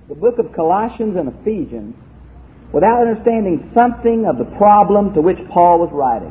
the book of Colossians and Ephesians without understanding something of the problem to which Paul was writing.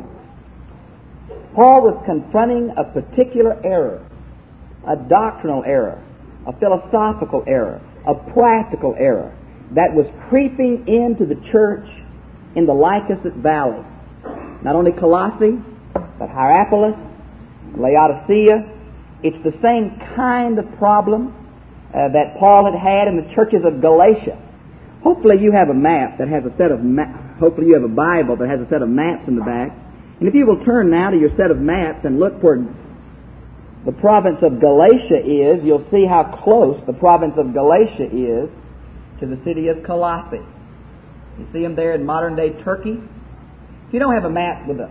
Paul was confronting a particular error, a doctrinal error, a philosophical error, a practical error that was creeping into the church in the Lycus Valley. Not only Colossae, but Hierapolis, Laodicea. It's the same kind of problem that Paul had in the churches of Galatia. Hopefully you have a map that has a set of hopefully you have a Bible that has a set of maps in the back. And if you will turn now to your set of maps and look where the province of Galatia is, you'll see how close the province of Galatia is to the city of Colossae. You see them there in modern-day Turkey? If you don't have a map with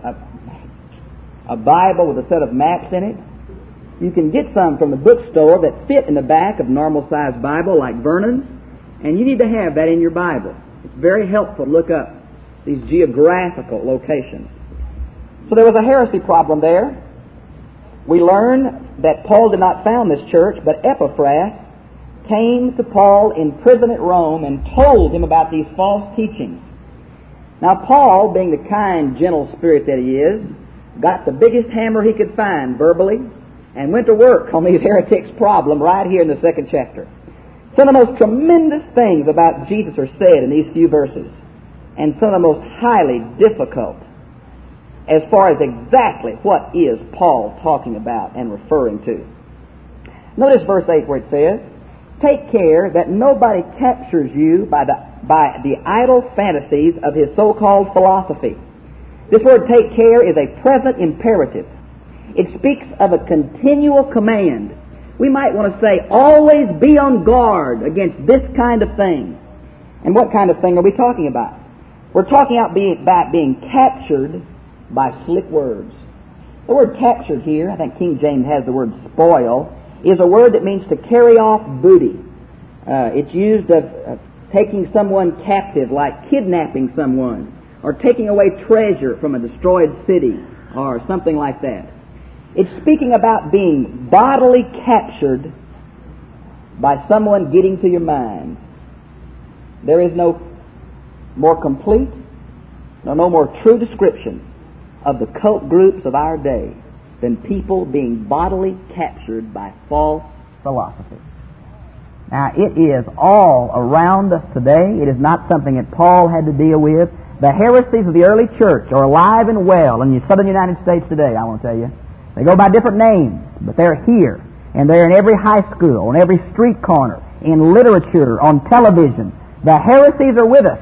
a Bible with a set of maps in it, you can get some from the bookstore that fit in the back of normal-sized Bible like Vernon's, and you need to have that in your Bible. It's very helpful to look up these geographical locations. So there was a heresy problem there. We learn that Paul did not found this church, but Epaphras came to Paul in prison at Rome and told him about these false teachings. Now Paul, being the kind, gentle spirit that he is, got the biggest hammer he could find verbally and went to work on these heretics' problem right here in the second chapter. Some of the most tremendous things about Jesus are said in these few verses, and some of the most highly difficult as far as exactly what is Paul talking about and referring to. Notice verse 8 where it says, "Take care that nobody captures you by the idle fantasies of his so-called philosophy." This word "take care" is a present imperative. It speaks of a continual command. We might want to say, always be on guard against this kind of thing. And what kind of thing are we talking about? We're talking about being captured by slick words. The word captured here, I think King James has the word spoil, is a word that means to carry off booty. It's used of taking someone captive, like kidnapping someone, or taking away treasure from a destroyed city, or something like that. It's speaking about being bodily captured by someone getting to your mind. There is no more complete, no more true description of the cult groups of our day than people being bodily captured by false philosophy. Now, it is all around us today. It is not something that Paul had to deal with. The heresies of the early church are alive and well in the southern United States today, I want to tell you. They go by different names, but they're here, and they're in every high school, on every street corner, in literature, on television. The heresies are with us.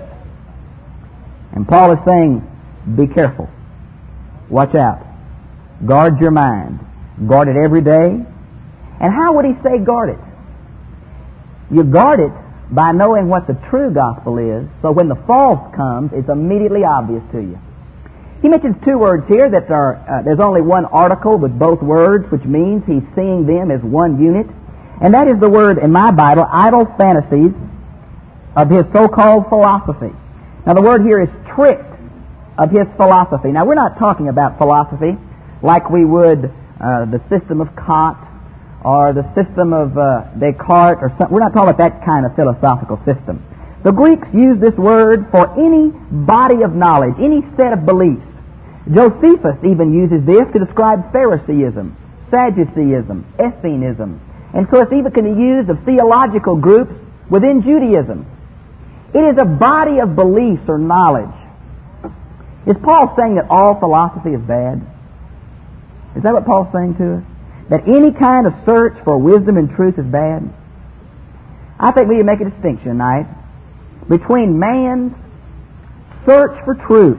And Paul is saying, be careful. Watch out. Guard your mind. Guard it every day. And how would he say guard it? You guard it by knowing what the true gospel is, so when the false comes, it's immediately obvious to you. He mentions two words here that are, there's only one article with both words, which means he's seeing them as one unit. And that is the word in my Bible, idle fantasies of his so-called philosophy. Now the word here is tricked of his philosophy. Now we're not talking about philosophy like we would the system of Kant or the system of Descartes or something. We're not talking about that kind of philosophical system. The Greeks used this word for any body of knowledge, any set of beliefs. Josephus even uses this to describe Phariseeism, Sadduceeism, Essenism. And so it's even can be used of theological groups within Judaism. It is a body of beliefs or knowledge. Is Paul saying that all philosophy is bad? Is that what Paul's saying to us? That any kind of search for wisdom and truth is bad? I think we need to make a distinction tonight between man's search for truth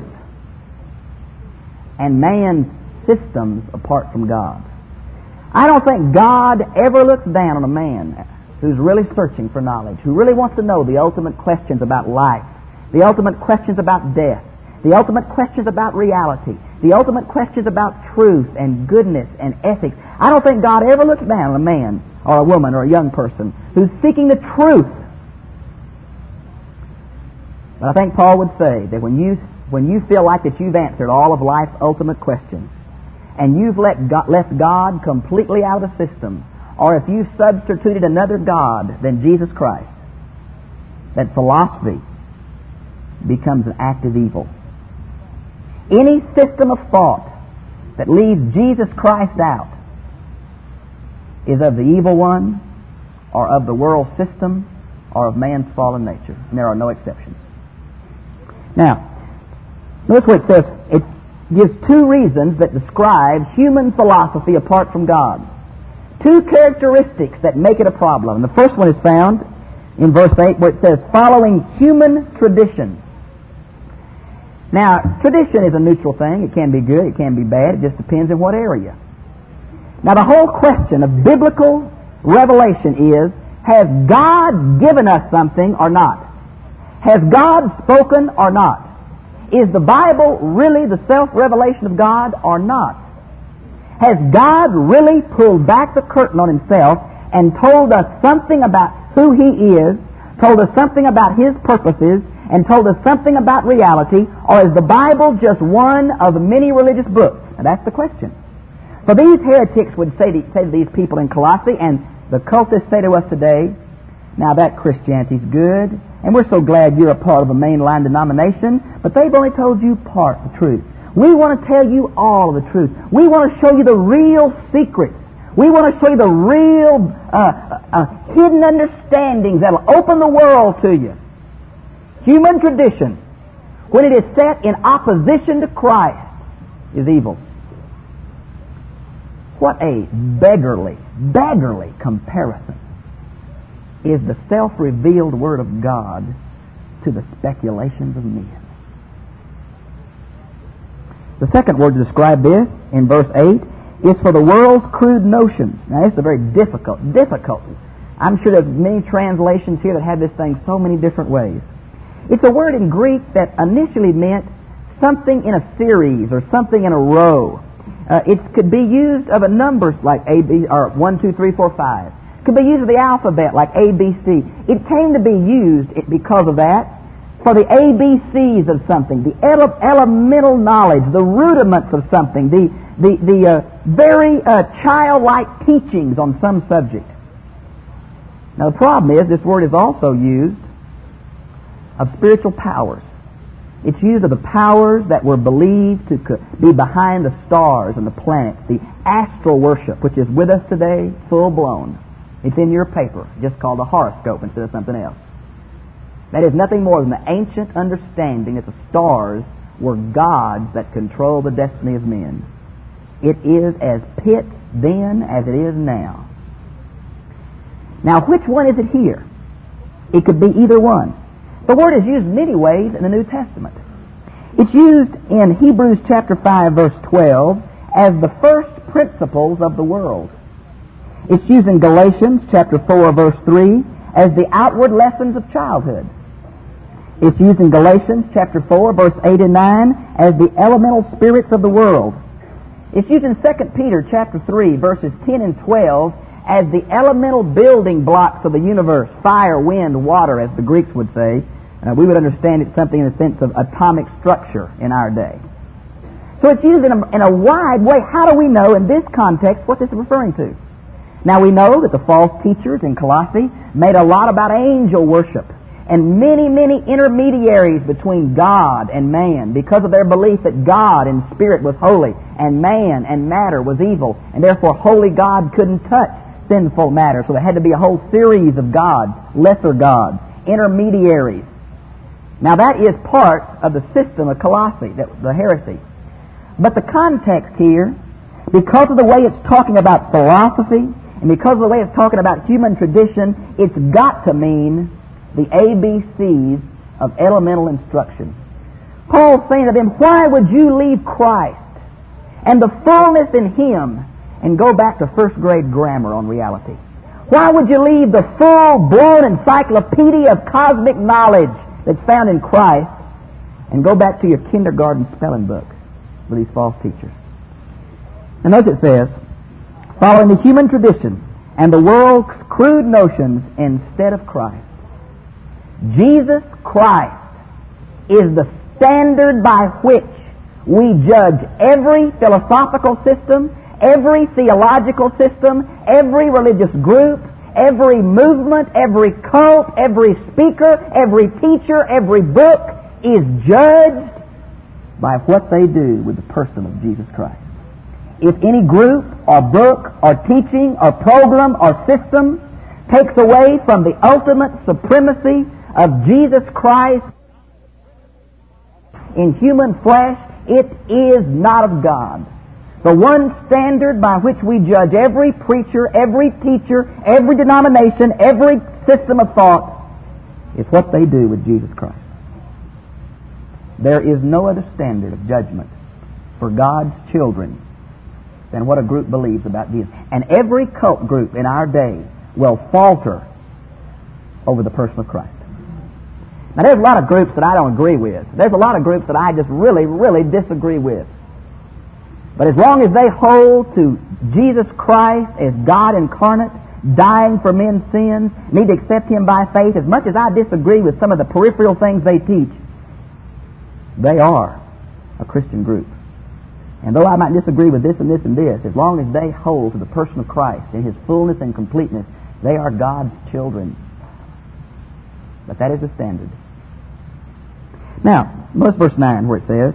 and man's systems apart from God. I don't think God ever looks down on a man who's really searching for knowledge, who really wants to know the ultimate questions about life, the ultimate questions about death, the ultimate questions about reality, the ultimate questions about truth and goodness and ethics. I don't think God ever looks down on a man or a woman or a young person who's seeking the truth. But I think Paul would say that when you feel like that you've answered all of life's ultimate questions and you've left God completely out of the system, or if you've substituted another God than Jesus Christ, that philosophy becomes an active evil. Any system of thought that leaves Jesus Christ out is of the evil one, or of the world system, or of man's fallen nature. And there are no exceptions. Now, notice what it says. It gives two reasons that describe human philosophy apart from God. Two characteristics that make it a problem. And the first one is found in verse 8, where it says, following human tradition. Now, tradition is a neutral thing. It can be good, it can be bad. It just depends in what area. Now, the whole question of biblical revelation is, has God given us something or not? Has God spoken or not? Is the Bible really the self-revelation of God or not? Has God really pulled back the curtain on Himself and told us something about who He is, told us something about His purposes, and told us something about reality, or is the Bible just one of many religious books? Now that's the question. So these heretics would say to these people in Colossae, and the cultists say to us today, now that Christianity's good, and we're so glad you're a part of a mainline denomination, but they've only told you part of the truth. We want to tell you all of the truth. We want to show you the real secrets. We want to show you the real hidden understandings that will open the world to you. Human tradition, when it is set in opposition to Christ, is evil. What a beggarly comparison is the self-revealed Word of God to the speculations of men. The second word to describe this, in verse 8, is for the world's crude notions. Now, this is a very difficult. I'm sure there's many translations here that have this thing so many different ways. It's a word in Greek that initially meant something in a series or something in a row. It could be used of a numbers like A, B, or 1, 2, 3, 4, 5. It could be used of the alphabet like A, B, C. It came to be used because of that for the ABCs of something, the elemental knowledge, the rudiments of something, the very childlike teachings on some subject. Now the problem is this word is also used of spiritual powers. It's used of the powers that were believed to be behind the stars and the planets, the astral worship, which is with us today, full blown. It's in your paper, just called a horoscope instead of something else. That is nothing more than the ancient understanding that the stars were gods that control the destiny of men. It is as pit then as it is now. Now, which one is it here? It could be either one. The word is used many ways in the New Testament. It's used in Hebrews chapter 5, verse 12, as the first principles of the world. It's used in Galatians chapter 4, verse 3, as the outward lessons of childhood. It's used in Galatians chapter 4, verse 8 and 9, as the elemental spirits of the world. It's used in 2 Peter chapter 3, verses 10 and 12, as the elemental building blocks of the universe, fire, wind, water, as the Greeks would say. We would understand it something in the sense of atomic structure in our day. So it's used in a wide way. How do we know in this context what this is referring to? Now we know that the false teachers in Colossae made a lot about angel worship and many, many intermediaries between God and man because of their belief that God in spirit was holy and man and matter was evil, and therefore holy God couldn't touch sinful matter. So there had to be a whole series of gods, lesser gods, intermediaries. Now that is part of the system of Colossae, the heresy. But the context here, because of the way it's talking about philosophy, and because of the way it's talking about human tradition, it's got to mean the ABCs of elemental instruction. Paul's saying to them, why would you leave Christ and the fullness in Him and go back to first grade grammar on reality? Why would you leave the full-blown encyclopedia of cosmic knowledge that's found in Christ and go back to your kindergarten spelling book with these false teachers? And notice it says, following the human tradition and the world's crude notions instead of Christ. Jesus Christ is the standard by which we judge every philosophical system, every theological system, every religious group, every movement, every cult, every speaker, every teacher, every book is judged by what they do with the person of Jesus Christ. If any group or book or teaching or program or system takes away from the ultimate supremacy of Jesus Christ in human flesh, it is not of God. The one standard by which we judge every preacher, every teacher, every denomination, every system of thought is what they do with Jesus Christ. There is no other standard of judgment for God's children than what a group believes about Jesus. And every cult group in our day will falter over the person of Christ. Now, there's a lot of groups that I don't agree with. There's a lot of groups that I just really, really disagree with. But as long as they hold to Jesus Christ as God incarnate, dying for men's sins, need to accept Him by faith, as much as I disagree with some of the peripheral things they teach, they are a Christian group. And though I might disagree with this and this and this, as long as they hold to the person of Christ in His fullness and completeness, they are God's children. But that is the standard. Now, notice verse 9 where it says,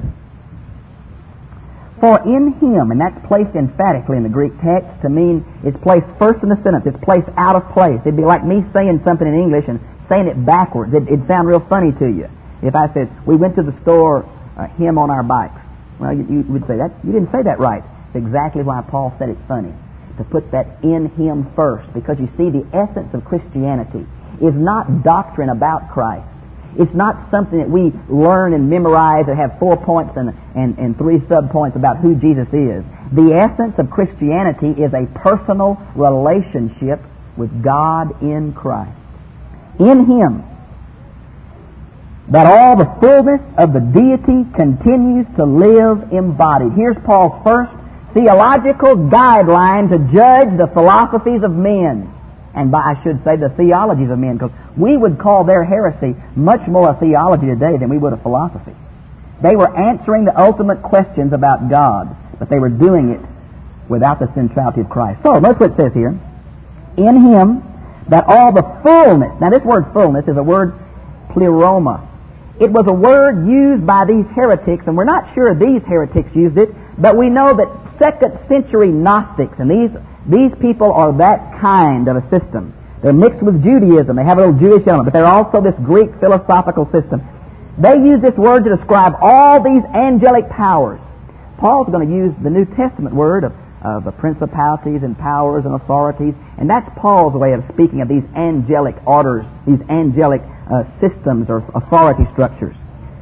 "For in Him," and that's placed emphatically in the Greek text to mean it's placed first in the sentence. It's placed out of place. It'd be like me saying something in English and saying it backwards. It'd sound real funny to you. If I said, "We went to the store, Him on our bikes." Well, you would say, that you didn't say that right. It's exactly why Paul said it's funny, to put that in Him first. Because you see, the essence of Christianity is not doctrine about Christ. It's not something that we learn and memorize and have 4 points and 3 sub-points about who Jesus is. The essence of Christianity is a personal relationship with God in Christ. In Him, that all the fullness of the deity continues to live embodied. Here's Paul's first theological guideline to judge the philosophies of men. And I should say the theologies of men, because we would call their heresy much more a theology today than we would a philosophy. They were answering the ultimate questions about God, but they were doing it without the centrality of Christ. So, notice what it says here. In Him, that all the fullness, now this word fullness is a word pleroma. It was a word used by these heretics, and we're not sure these heretics used it, but we know that 2nd century Gnostics, and these people are that kind of a system. They're mixed with Judaism. They have a little Jewish element, but they're also this Greek philosophical system. They use this word to describe all these angelic powers. Paul's going to use the New Testament word of the principalities and powers and authorities, and that's Paul's way of speaking of these angelic orders, these angelic systems or authority structures.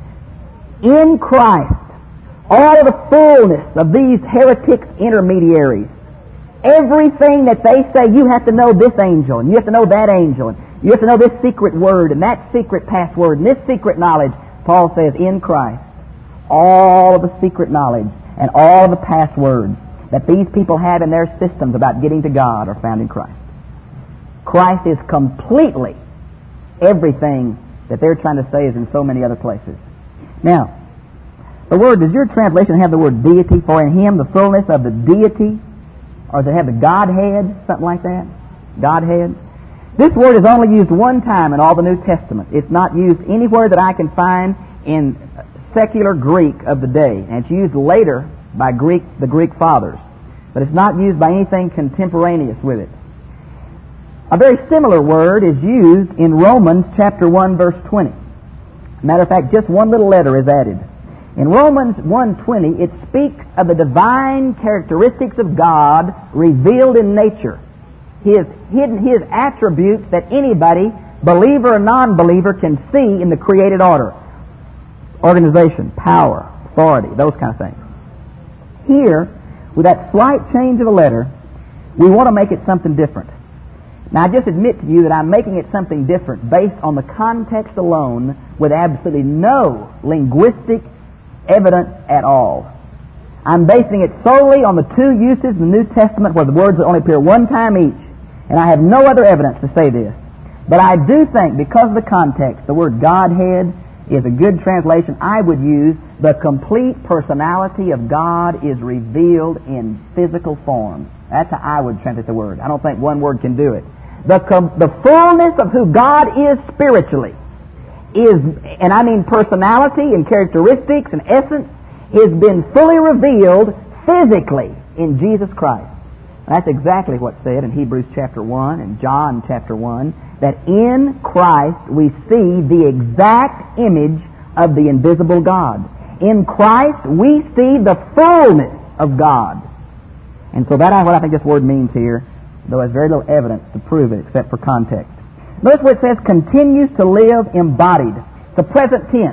In Christ, all of the fullness of these heretics' intermediaries, everything that they say, you have to know this angel, and you have to know that angel, and you have to know this secret word, and that secret password, and this secret knowledge, Paul says, in Christ, all of the secret knowledge and all of the passwords that these people have in their systems about getting to God are found in Christ. Christ is completely everything that they're trying to say is in so many other places. Now, the word, does your translation have the word deity? For in Him the fullness of the deity, or does it have the Godhead, something like that? Godhead. This word is only used one time in all the New Testament. It's not used anywhere that I can find in secular Greek of the day. And it's used later by the Greek fathers. But it's not used by anything contemporaneous with it. A very similar word is used in Romans chapter 1, verse 20. Matter of fact, just one little letter is added. In Romans 1:20, it speaks of the divine characteristics of God revealed in nature. His attributes that anybody, believer or non-believer, can see in the created order. Organization, power, authority, those kind of things. Here, with that slight change of a letter, we want to make it something different. Now, I just admit to you that I'm making it something different based on the context alone with absolutely no linguistic evidence at all. I'm basing it solely on the 2 uses in the New Testament where the words only appear one time each, and I have no other evidence to say this. But I do think, because of the context, the word Godhead is a good translation. I would use the complete personality of God is revealed in physical form. That's how I would translate the word. I don't think one word can do it. The fullness of who God is spiritually is, and I mean personality and characteristics and essence, has been fully revealed physically in Jesus Christ. That's exactly what's said in Hebrews chapter 1 and John chapter 1, that in Christ we see the exact image of the invisible God. In Christ we see the fullness of God. And so that's what I think this word means here, though there's very little evidence to prove it except for context. Notice where it says continues to live embodied. It's a present tense.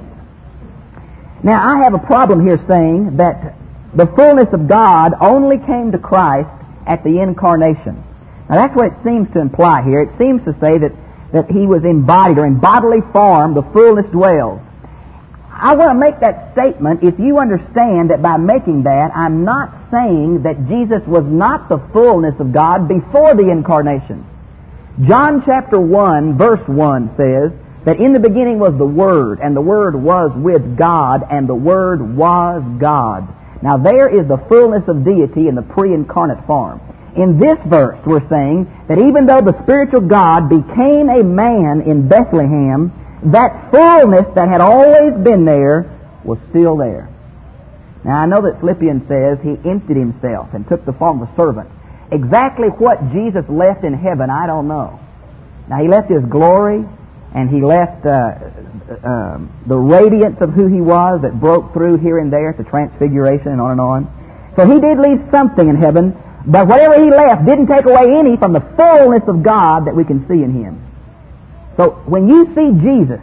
Now I have a problem here saying that the fullness of God only came to Christ at the incarnation. Now that's what it seems to imply here. It seems to say that He was embodied, or in bodily form the fullness dwells. I want to make that statement if you understand that by making that, I'm not saying that Jesus was not the fullness of God before the incarnation. John chapter 1 verse 1 says that in the beginning was the Word, and the Word was with God, and the Word was God. Now there is the fullness of deity in the pre-incarnate form. In this verse we're saying that even though the spiritual God became a man in Bethlehem, that fullness that had always been there was still there. Now I know that Philippians says He emptied Himself and took the form of a servant. Exactly what Jesus left in heaven, I don't know. Now He left His glory, and He left the radiance of who He was that broke through here and there to transfiguration and on and on. So He did leave something in heaven, but whatever He left didn't take away any from the fullness of God that we can see in Him. So when you see Jesus,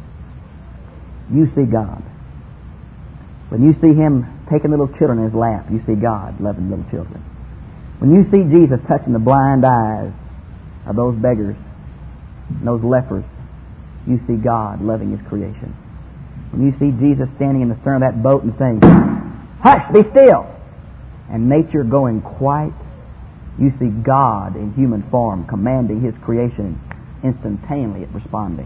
you see God. When you see Him taking little children in His lap, you see God loving little children. When you see Jesus touching the blind eyes of those beggars and those lepers, you see God loving His creation. When you see Jesus standing in the stern of that boat and saying, "Hush, be still," and nature going quiet, you see God in human form commanding His creation, instantaneously responding.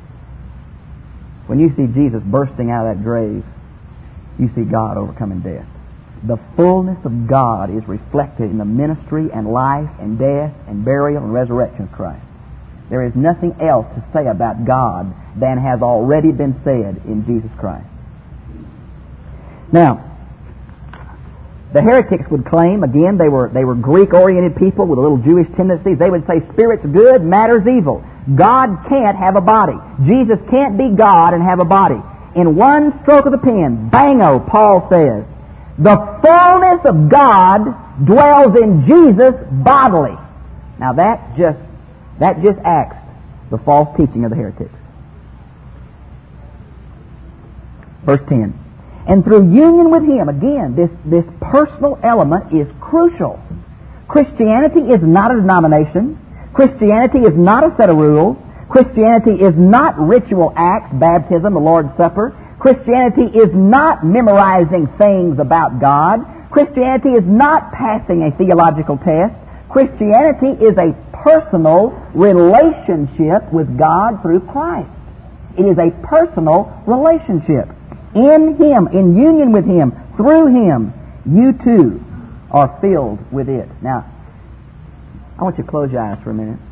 When you see Jesus bursting out of that grave, you see God overcoming death. The fullness of God is reflected in the ministry and life and death and burial and resurrection of Christ. There is nothing else to say about God than has already been said in Jesus Christ. Now, the heretics would claim, again, they were Greek-oriented people with a little Jewish tendencies. They would say spirit's good, matter's evil. God can't have a body. Jesus can't be God and have a body. In one stroke of the pen, bango, Paul says, the fullness of God dwells in Jesus bodily. Now that just acts the false teaching of the heretics. Verse 10. And through union with Him, again, this personal element is crucial. Christianity is not a denomination. Christianity is not a set of rules. Christianity is not ritual acts, baptism, the Lord's Supper. Christianity is not memorizing things about God. Christianity is not passing a theological test. Christianity is a personal relationship with God through Christ. It is a personal relationship. In Him, in union with Him, through Him, you too are filled with it. Now, I want you to close your eyes for a minute.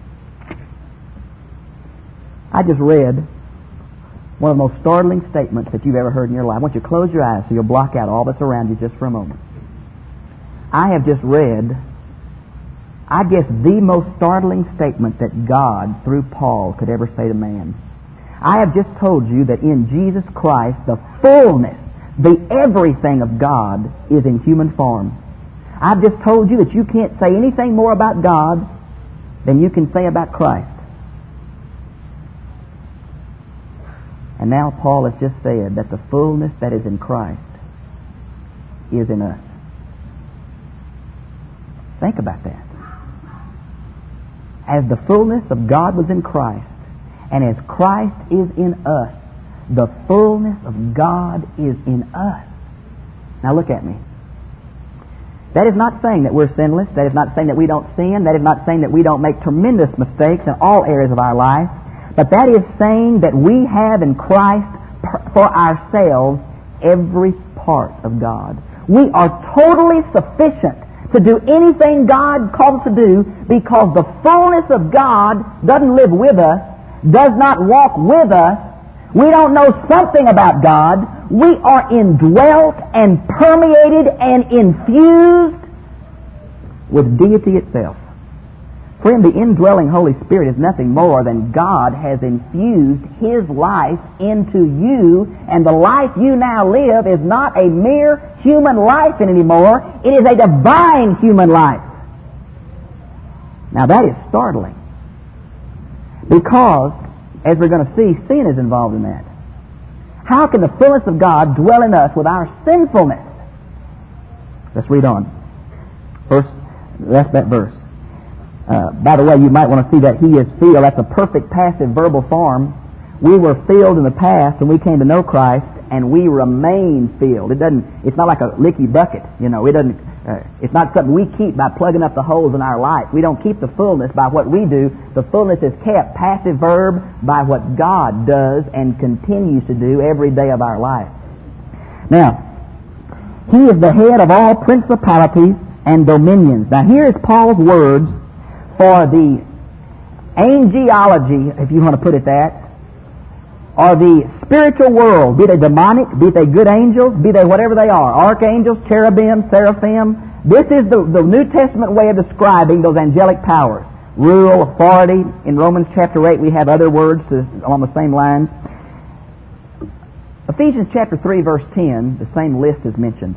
I just read one of the most startling statements that you've ever heard in your life. I want you to close your eyes so you'll block out all that's around you just for a moment. I have just read, I guess, the most startling statement that God, through Paul, could ever say to man. I have just told you that in Jesus Christ, the fullness, the everything of God is in human form. I've just told you that you can't say anything more about God than you can say about Christ. And now Paul has just said that the fullness that is in Christ is in us. Think about that. As the fullness of God was in Christ, and as Christ is in us, the fullness of God is in us. Now look at me. That is not saying that we're sinless. That is not saying that we don't sin. That is not saying that we don't make tremendous mistakes in all areas of our life. But that is saying that we have in Christ for ourselves every part of God. We are totally sufficient to do anything God calls us to do, because the fullness of God doesn't live with us, does not walk with us. We don't know something about God. We are indwelt and permeated and infused with deity itself. Friend, the indwelling Holy Spirit is nothing more than God has infused His life into you, and the life you now live is not a mere human life anymore. It is a divine human life. Now that is startling, because, as we're going to see, sin is involved in that. How can the fullness of God dwell in us with our sinfulness? Let's read on. That's that verse. By the way, you might want to see that He is filled. That's a perfect passive verbal form. We were filled in the past when we came to know Christ, and we remain filled. It's not like a leaky bucket. It's not something we keep by plugging up the holes in our life. We don't keep the fullness by what we do. The fullness is kept, passive verb, by what God does and continues to do every day of our life. Now, He is the head of all principalities and dominions. Now, here is Paul's words for the angelology, if you want to put it that, or the spiritual world, be they demonic, be they good angels, be they whatever they are, archangels, cherubim, seraphim. This is the New Testament way of describing those angelic powers. Rule, authority. In Romans chapter 8 we have other words along the same lines. Ephesians chapter 3 verse 10, the same list is mentioned.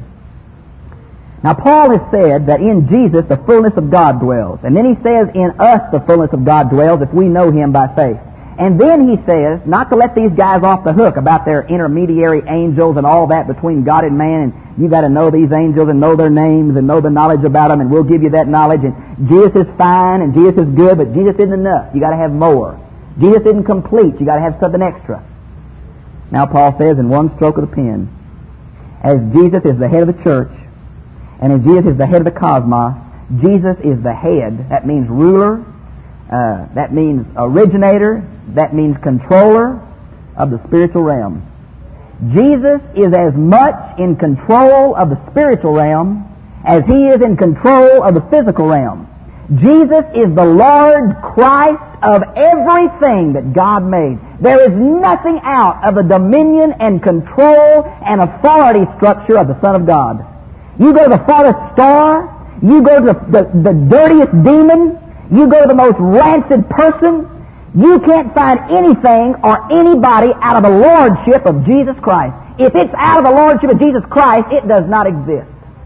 Now Paul has said that in Jesus the fullness of God dwells. And then he says in us the fullness of God dwells if we know Him by faith. And then he says, not to let these guys off the hook about their intermediary angels and all that between God and man, and you got to know these angels and know their names and know the knowledge about them, and we'll give you that knowledge, and Jesus is fine and Jesus is good, but Jesus isn't enough. You got to have more. Jesus isn't complete. You got to have something extra. Now Paul says in one stroke of the pen, as Jesus is the head of the church, and as Jesus is the head of the cosmos, Jesus is the head. That means ruler. That means originator. That means controller of the spiritual realm. Jesus is as much in control of the spiritual realm as He is in control of the physical realm. Jesus is the Lord Christ of everything that God made. There is nothing out of the dominion and control and authority structure of the Son of God. You go to the farthest star, you go to the dirtiest demon, you go to the most rancid person, you can't find anything or anybody out of the lordship of Jesus Christ. If it's out of the lordship of Jesus Christ, it does not exist.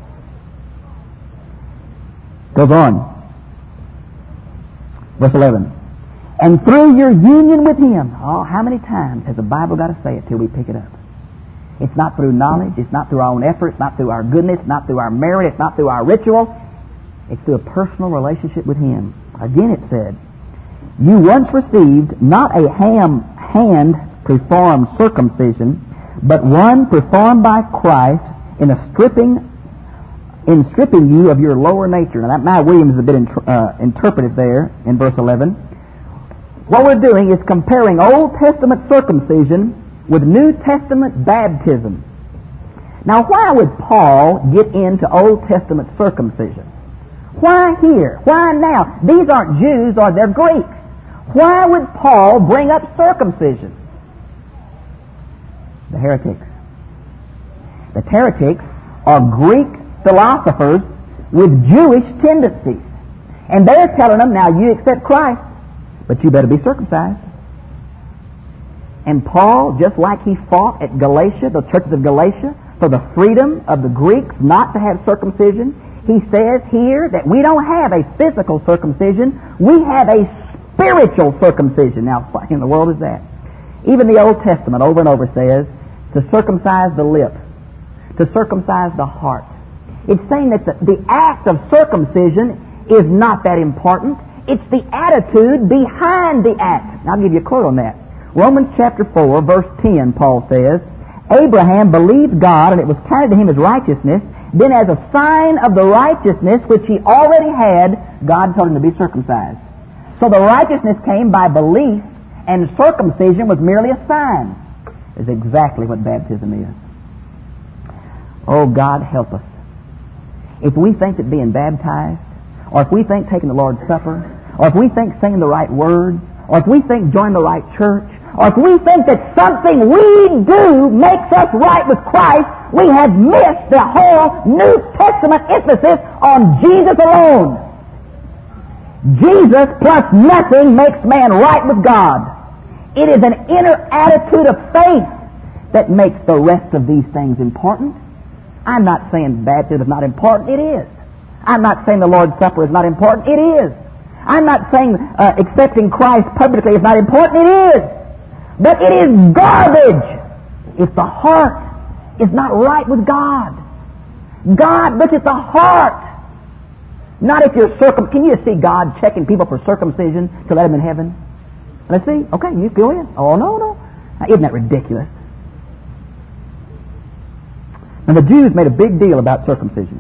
Goes on. Verse 11. And through your union with Him. Oh, how many times has the Bible got to say it till we pick it up? It's not through knowledge. It's not through our own effort. It's not through our goodness. It's not through our merit. It's not through our ritual. It's through a personal relationship with Him. Again it said, you once received not a hand-performed circumcision, but one performed by Christ in stripping you of your lower nature. Now that Matt Williams is a bit interpreted there in verse 11. What we're doing is comparing Old Testament circumcision with New Testament baptism. Now why would Paul get into Old Testament circumcision? Why here? Why now? These aren't Jews or they're Greeks. Why would Paul bring up circumcision? The heretics. The heretics are Greek philosophers with Jewish tendencies. And they're telling them, now you accept Christ, but you better be circumcised. And Paul, just like he fought at Galatia, the churches of Galatia, for the freedom of the Greeks not to have circumcision, he says here that we don't have a physical circumcision, we have a spiritual circumcision. Now, what in the world is that? Even the Old Testament over and over says to circumcise the lip, to circumcise the heart. It's saying that the act of circumcision is not that important. It's the attitude behind the act. Now, I'll give you a quote on that. Romans chapter 4, verse 10, Paul says, Abraham believed God, and it was counted to him as righteousness. Then as a sign of the righteousness which he already had, God told him to be circumcised. So the righteousness came by belief, and circumcision was merely a sign. Is exactly what baptism is. Oh, God help us. if we think that being baptized, or if we think taking the Lord's Supper, or if we think saying the right words, or if we think joining the right church, or if we think that something we do makes us right with Christ, we have missed the whole New Testament emphasis on Jesus alone. Jesus plus nothing makes man right with God. It is an inner attitude of faith that makes the rest of these things important. I'm not saying baptism is not important. It is. I'm not saying the Lord's Supper is not important. It is. I'm not saying accepting Christ publicly is not important. It is. But it is garbage if the heart is not right with God. God looks at the heart. Not if you're Can you see God checking people for circumcision to let them in heaven? Let's see. Okay, you go in. Oh, no. Now, isn't that ridiculous? Now, the Jews made a big deal about circumcision.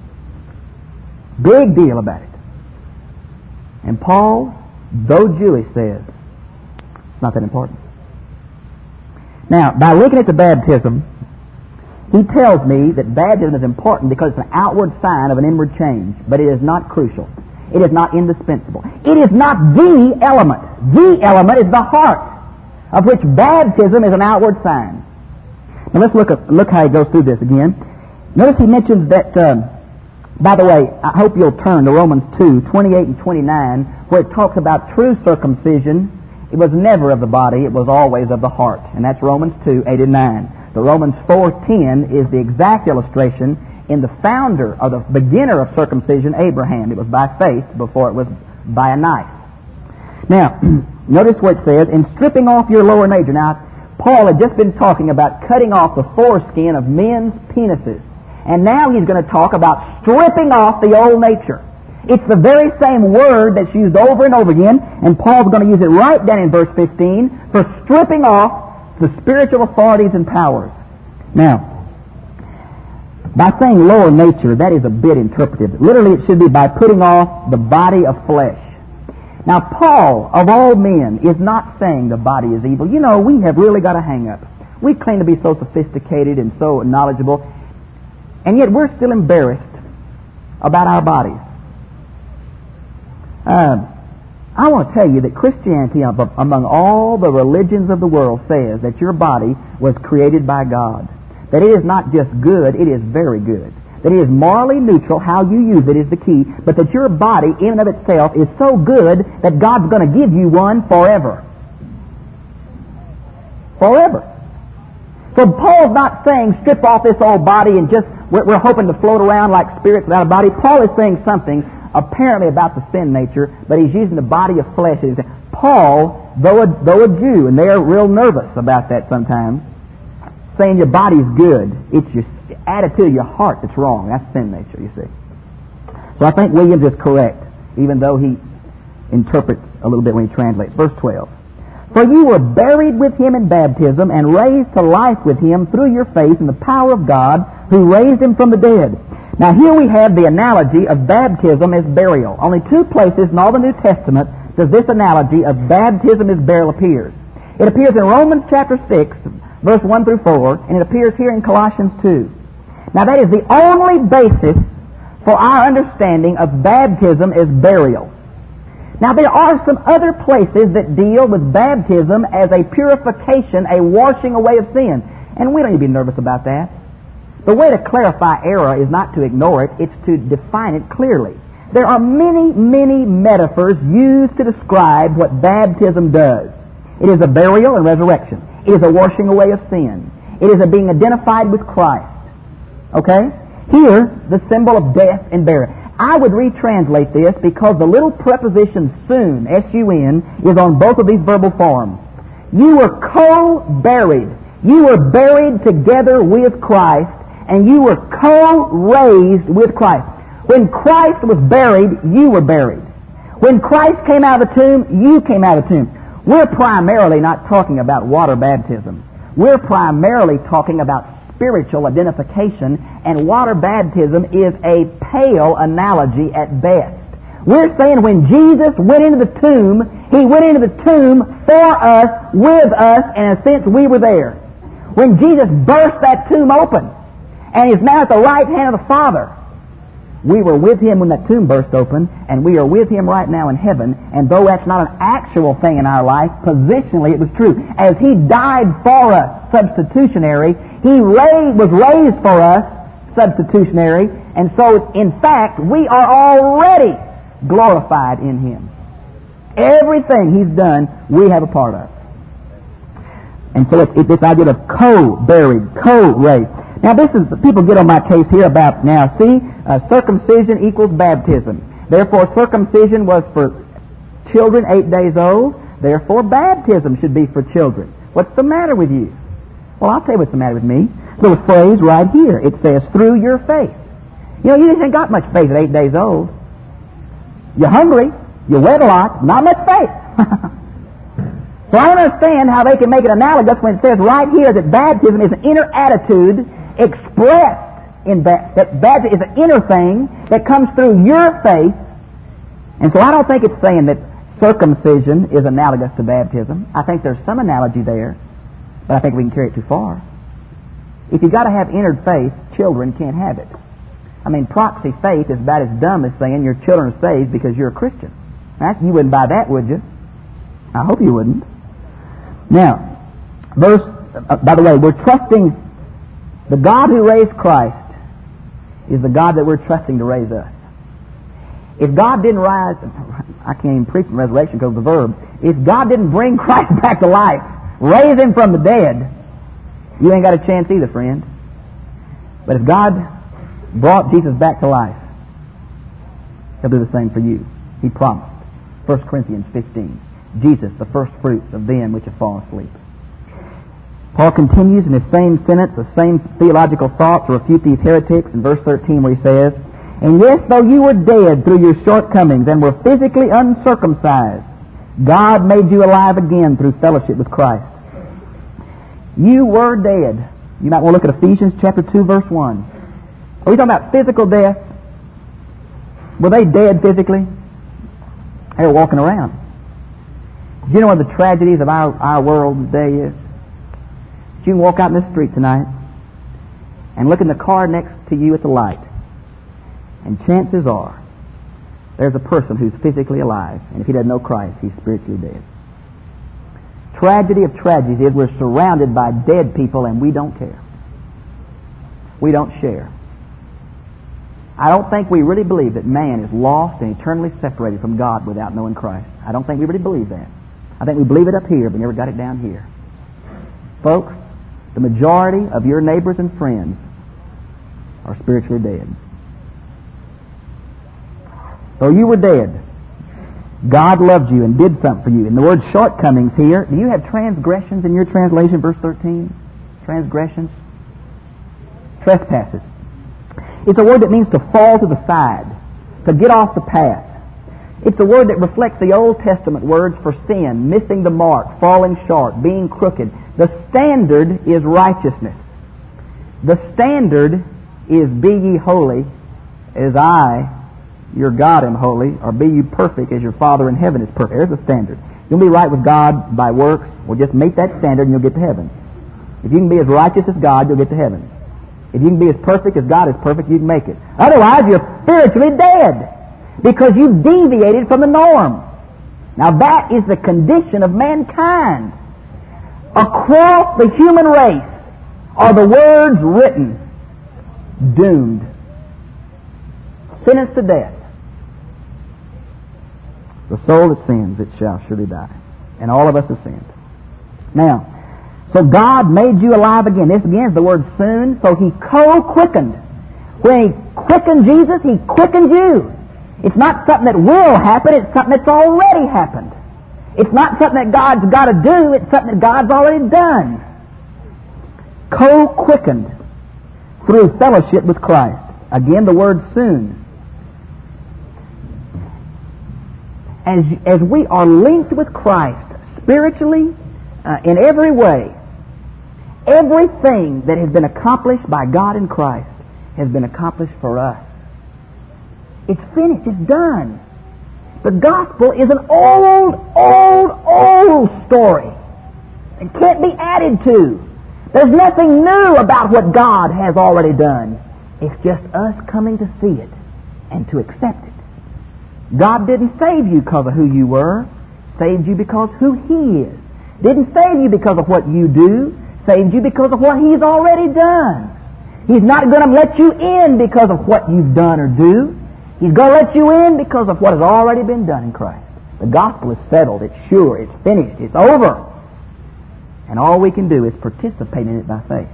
Big deal about it. And Paul, though Jewish, says it's not that important. Now, by looking at the baptism, he tells me that baptism is important because it's an outward sign of an inward change, but it is not crucial. It is not indispensable. It is not the element. The element is the heart, of which baptism is an outward sign. Now let's look how he goes through this again. Notice he mentions that, by the way, I hope you'll turn to Romans 2:28 and 29, where it talks about true circumcision. It was never of the body, it was always of the heart. And that's Romans 2:8 and 9. The Romans 4:10 is the exact illustration in the founder or the beginner of circumcision, Abraham. It was by faith before it was by a knife. Now, notice what it says, in stripping off your lower nature. Now, Paul had just been talking about cutting off the foreskin of men's penises. And now he's going to talk about stripping off the old nature. It's the very same word that's used over and over again, and Paul's going to use it right down in verse 15 for stripping off the spiritual authorities and powers. Now, by saying lower nature, that is a bit interpretive. Literally, it should be by putting off the body of flesh. Now, Paul, of all men, is not saying the body is evil. You know, we have really got a hang-up. We claim to be so sophisticated and so knowledgeable, and yet we're still embarrassed about our bodies. I want to tell you that Christianity, among all the religions of the world, says that your body was created by God. That it is not just good, it is very good. That it is morally neutral, how you use it is the key, but that your body in and of itself is so good that God's going to give you one forever. Forever. So Paul's not saying strip off this old body and just, we're hoping to float around like spirits without a body. Paul is saying something apparently about the sin nature, but he's using the body of flesh. Paul, though a Jew, and they're real nervous about that sometimes, saying your body's good. It's your attitude of your heart that's wrong. That's sin nature, you see. So I think Williams is correct, even though he interprets a little bit when he translates. Verse 12. For you were buried with him in baptism and raised to life with him through your faith in the power of God who raised him from the dead. Now here we have the analogy of baptism as burial. Only two places in all the New Testament does this analogy of baptism as burial appears. It appears in Romans chapter 6, verse 1 through 4, and it appears here in Colossians 2. Now that is the only basis for our understanding of baptism as burial. Now there are some other places that deal with baptism as a purification, a washing away of sin. And we don't need to be nervous about that. The way to clarify error is not to ignore it, it's to define it clearly. There are many, many metaphors used to describe what baptism does. It is a burial and resurrection. It is a washing away of sin. It is a being identified with Christ. Okay? Here, the symbol of death and burial. I would retranslate this because the little preposition soon, S-U-N, is on both of these verbal forms. You were co-buried. You were buried together with Christ, and you were co-raised with Christ. When Christ was buried, you were buried. When Christ came out of the tomb, you came out of the tomb. We're primarily not talking about water baptism. We're primarily talking about spiritual identification, and water baptism is a pale analogy at best. We're saying when Jesus went into the tomb, He went into the tomb for us, with us, and in a sense we were there. When Jesus burst that tomb open, and is now at the right hand of the Father, We were with Him when that tomb burst open, and we are with Him right now in heaven. And though that's not an actual thing in our life, positionally it was true. As He died for us, substitutionary, He was raised for us, substitutionary. And so, in fact, we are already glorified in Him. Everything He's done, we have a part of. And so it's this idea of co-buried, co-raised. Now people get on my case here about, circumcision equals baptism. Therefore circumcision was for children 8 days old. Therefore baptism should be for children. What's the matter with you? Well, I'll tell you what's the matter with me. Little phrase right here. It says, through your faith. You didn't got much faith at 8 days old. You're hungry. You wet a lot. Not much faith. So I don't understand how they can make it analogous when it says right here that baptism is an inner attitude expressed in that baptism is an inner thing that comes through your faith. And so I don't think it's saying that circumcision is analogous to baptism. I think there's some analogy there, but I think we can carry it too far. If you've got to have inner faith, children can't have it. Proxy faith is about as dumb as saying your children are saved because you're a Christian. You wouldn't buy that, would you? I hope you wouldn't. Now, by the way, we're trusting the God who raised Christ is the God that we're trusting to raise us. If God didn't rise, I can't even preach on resurrection because of the verb. If God didn't bring Christ back to life, raise Him from the dead, you ain't got a chance either, friend. But if God brought Jesus back to life, He'll do the same for you. He promised. 1 Corinthians 15. Jesus, the first fruits of them which have fallen asleep. Paul continues in the same sentence, the same theological thought to refute these heretics in verse 13 where he says, and yes, though you were dead through your shortcomings and were physically uncircumcised, God made you alive again through fellowship with Christ. You were dead. You might want to look at Ephesians chapter 2, verse 1. Are we talking about physical death? Were they dead physically? They were walking around. Do you know one of the tragedies of our world today is? You can walk out in the street tonight and look in the car next to you at the light, and chances are there's a person who's physically alive, and if he doesn't know Christ, he's spiritually dead. Tragedy of tragedies is we're surrounded by dead people and we don't care. We don't share. I don't think we really believe that man is lost and eternally separated from God without knowing Christ. I don't think we really believe that. I think we believe it up here, but never got it down here. Folks, the majority of your neighbors and friends are spiritually dead. Though you were dead, God loved you and did something for you. And the word shortcomings here, do you have transgressions in your translation, verse 13? Transgressions? Trespasses. It's a word that means to fall to the side, to get off the path. It's a word that reflects the Old Testament words for sin, missing the mark, falling short, being crooked. The standard is righteousness. The standard is be ye holy as I, your God, am holy, or be you perfect as your Father in heaven is perfect. There's the standard. You'll be right with God by works. Well, just meet that standard and you'll get to heaven. If you can be as righteous as God, you'll get to heaven. If you can be as perfect as God is perfect, you can make it. Otherwise, you're spiritually dead because you've deviated from the norm. Now, that is the condition of mankind. Across the human race are the words written, doomed, sentenced to death. The soul that sins, it shall surely die. And all of us have sinned. Now, so God made you alive again. This again is the word soon. So He co-quickened. When He quickened Jesus, He quickened you. It's not something that will happen. It's something that's already happened. It's not something that God's got to do. It's something that God's already done. Co-quickened through fellowship with Christ. Again, the word soon. As we are linked with Christ spiritually, in every way, everything that has been accomplished by God in Christ has been accomplished for us. It's finished. It's done. The gospel is an old story. It can't be added to. There's nothing new about what God has already done. It's just us coming to see it and to accept it. God didn't save you because of who you were, saved you because who He is. Didn't save you because of what you do, saved you because of what He's already done. He's not going to let you in because of what you've done or do. He's going to let you in because of what has already been done in Christ. The gospel is settled, it's sure, it's finished, it's over. And all we can do is participate in it by faith.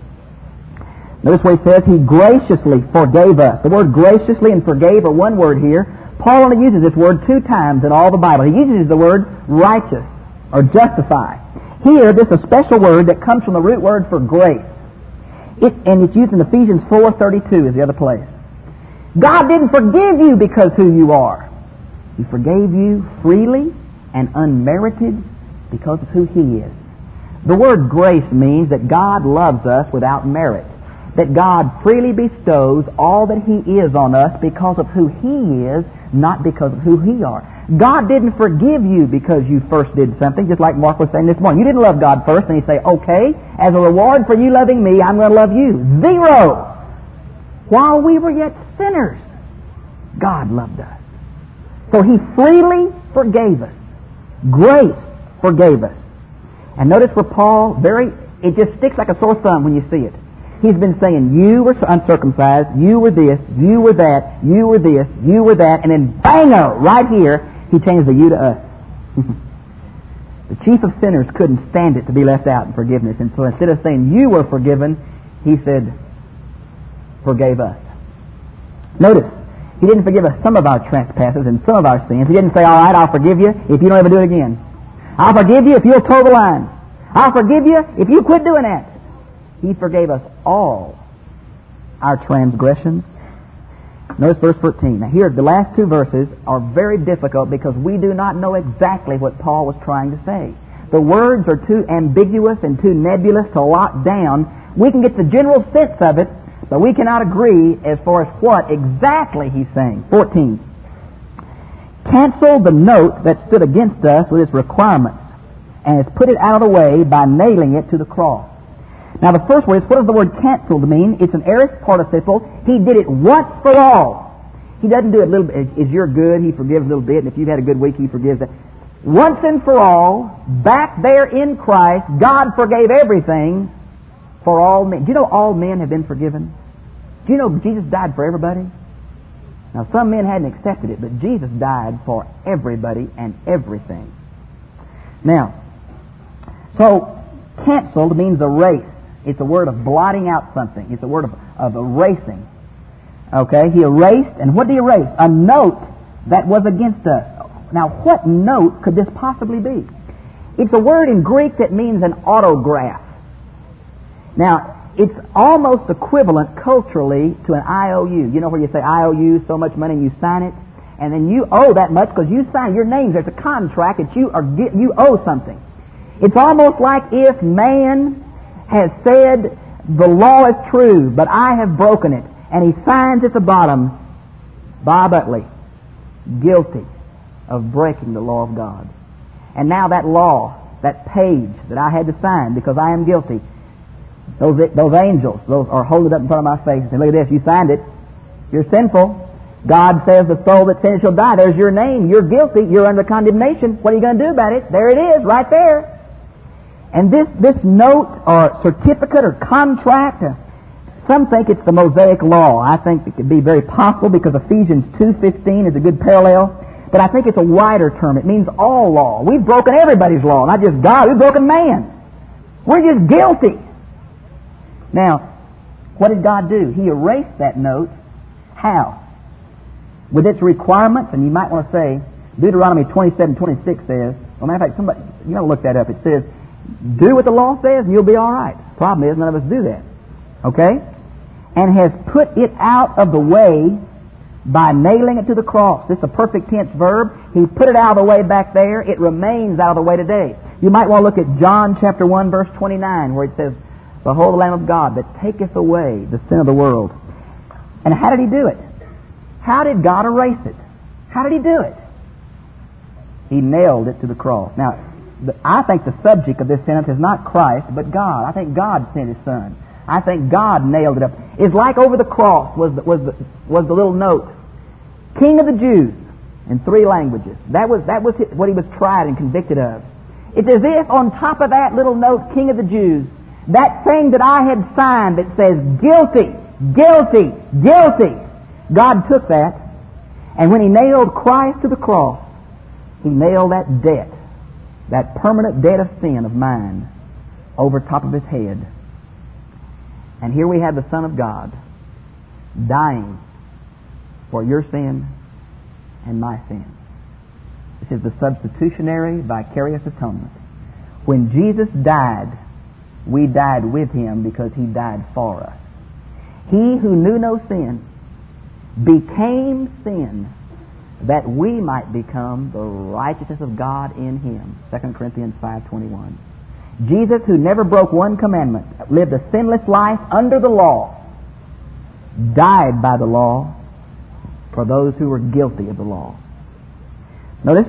Notice what he says, He graciously forgave us. The word graciously and forgave are one word here. Paul only uses this word 2 times in all the Bible. He uses the word righteous or justify. Here, this is a special word that comes from the root word for grace. And it's used in Ephesians 4:32 is the other place. God didn't forgive you because who you are. He forgave you freely and unmerited because of who He is. The word grace means that God loves us without merit. That God freely bestows all that He is on us because of who He is, not because of who we are. God didn't forgive you because you first did something, just like Mark was saying this morning. You didn't love God first, and He'd say, okay, as a reward for you loving me, I'm going to love you. 0. While we were yet sinners, God loved us. So He freely forgave us. Grace forgave us. And notice where Paul, it just sticks like a sore thumb when you see it. He's been saying, you were uncircumcised, you were this, you were that, you were this, you were that, and then bango, right here, he changed the you to us. The chief of sinners couldn't stand it to be left out in forgiveness, and so instead of saying you were forgiven, he said, forgave us. Notice, He didn't forgive us some of our trespasses and some of our sins. He didn't say, all right, I'll forgive you if you don't ever do it again. I'll forgive you if you'll toe the line. I'll forgive you if you quit doing that. He forgave us all our transgressions. Notice verse 14. Now here, the last 2 verses are very difficult because we do not know exactly what Paul was trying to say. The words are too ambiguous and too nebulous to lock down. We can get the general sense of it, but we cannot agree as far as what exactly he's saying. 14. Canceled the note that stood against us with its requirements and has put it out of the way by nailing it to the cross. Now the first word is, what does the word canceled mean? It's an aorist participle. He did it once for all. He doesn't do it a little bit. As you're good, He forgives a little bit, and if you've had a good week, He forgives that. Once and for all, back there in Christ, God forgave everything for all men. Do you know all men have been forgiven? Do you know Jesus died for everybody? Now some men hadn't accepted it, but Jesus died for everybody and everything. Now, so canceled means erase. It's a word of blotting out something. It's a word of erasing. Okay, He erased, and what did He erase? A note that was against us. Now, what note could this possibly be? It's a word in Greek that means an autograph. Now, it's almost equivalent culturally to an IOU. You know where you say, I owe you so much money and you sign it? And then you owe that much because you sign your name. There's a contract that you owe something. It's almost like if man has said, the law is true, but I have broken it. And he signs at the bottom, Bob Utley, guilty of breaking the law of God. And now that law, that page that I had to sign because I am guilty, those angels, those are holding it up in front of my face and say, look at this, you signed it. You're sinful. God says the soul that sins shall die. There's your name. You're guilty. You're under condemnation. What are you going to do about it? There it is, right there. And this note or certificate or contract, some think it's the Mosaic Law. I think it could be very possible because Ephesians 2:15 is a good parallel. But I think it's a wider term. It means all law. We've broken everybody's law, not just God. We've broken man. We're just guilty. Now, what did God do? He erased that note. How? With its requirements, and you might want to say, Deuteronomy 27:26 says, well, matter of fact, somebody, you got to look that up. It says, do what the law says and you'll be all right. The problem is none of us do that. Okay? And has put it out of the way by nailing it to the cross. This is a perfect tense verb. He put it out of the way back there. It remains out of the way today. You might want to look at John chapter 1 verse 29 where it says, behold the Lamb of God that taketh away the sin of the world. And how did He do it? How did God erase it? How did He do it? He nailed it to the cross. Now, I think the subject of this sentence is not Christ, but God. I think God sent His Son. I think God nailed it up. It's like over the cross was the little note. King of the Jews, in 3 languages. That was what he was tried and convicted of. It's as if on top of that little note, King of the Jews, that thing that I had signed that says guilty, guilty, guilty, God took that, and when He nailed Christ to the cross, He nailed that debt, that permanent debt of sin of mine, over top of His head. And here we have the Son of God dying for your sin and my sin. This is the substitutionary, vicarious atonement. When Jesus died, we died with Him because He died for us. He who knew no sin became sin that we might become the righteousness of God in Him. 2 Corinthians 5:21. Jesus, who never broke one commandment, lived a sinless life under the law, died by the law for those who were guilty of the law. Notice,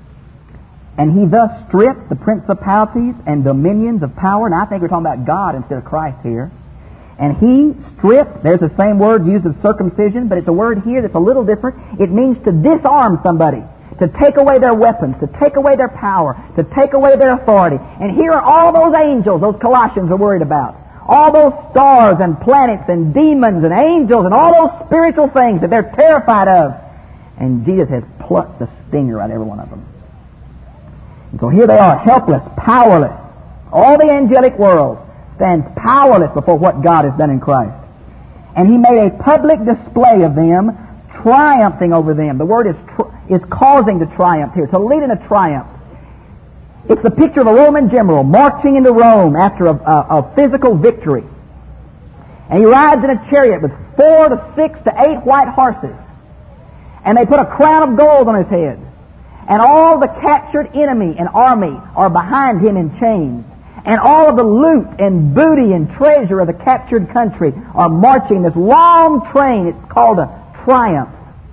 and He thus stripped the principalities and dominions of power. Now I think we're talking about God instead of Christ here. And He stripped, there's the same word used of circumcision, but it's a word here that's a little different. It means to disarm somebody, to take away their weapons, to take away their power, to take away their authority. And here are all those angels those Colossians are worried about. All those stars and planets and demons and angels and all those spiritual things that they're terrified of. And Jesus has plucked the stinger out of every one of them. And so here they are, helpless, powerless. All the angelic world stands powerless before what God has done in Christ. And He made a public display of them, triumphing over them. The word is causing to triumph here, to lead in a triumph. It's the picture of a Roman general marching into Rome after a physical victory. And he rides in a chariot with 4 to 6 to 8 white horses. And they put a crown of gold on his head. And all the captured enemy and army are behind him in chains. And all of the loot and booty and treasure of the captured country are marching this long train. It's called a triumph.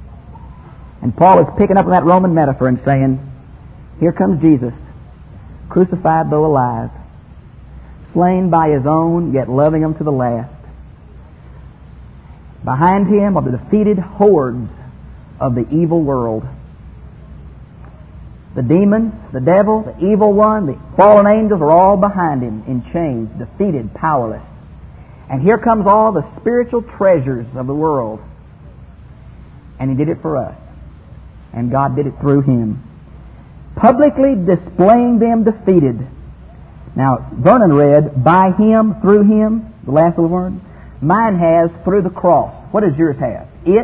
And Paul is picking up on that Roman metaphor and saying, here comes Jesus, crucified though alive, slain by His own, yet loving them to the last. Behind Him are the defeated hordes of the evil world. The demons, the devil, the evil one, the fallen angels are all behind Him in chains, defeated, powerless. And here comes all the spiritual treasures of the world. And He did it for us. And God did it through Him, publicly displaying them defeated. Now, Vernon read, by Him, through Him, the last little word. Mine has, through the cross. What does yours have? It.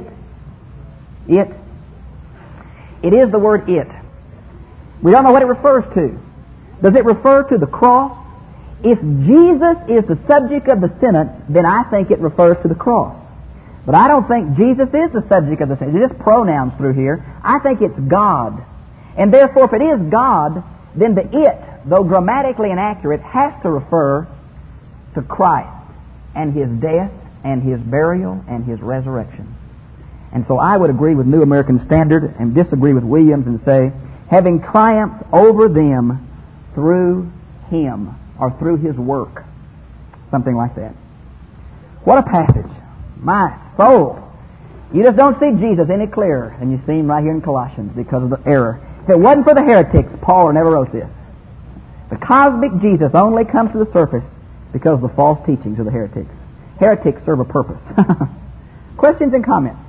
It is the word it. We don't know what it refers to. Does it refer to the cross? If Jesus is the subject of the sentence, then I think it refers to the cross. But I don't think Jesus is the subject of the sentence. It's just pronouns through here. I think it's God. And therefore, if it is God, then the it, though grammatically inaccurate, has to refer to Christ and His death and His burial and His resurrection. And so I would agree with New American Standard and disagree with Williams and say, having triumphed over them through Him or through His work. Something like that. What a passage. My soul. You just don't see Jesus any clearer than you see Him right here in Colossians because of the error. If it wasn't for the heretics, Paul never wrote this. The cosmic Jesus only comes to the surface because of the false teachings of the heretics. Heretics serve a purpose. Questions and comments?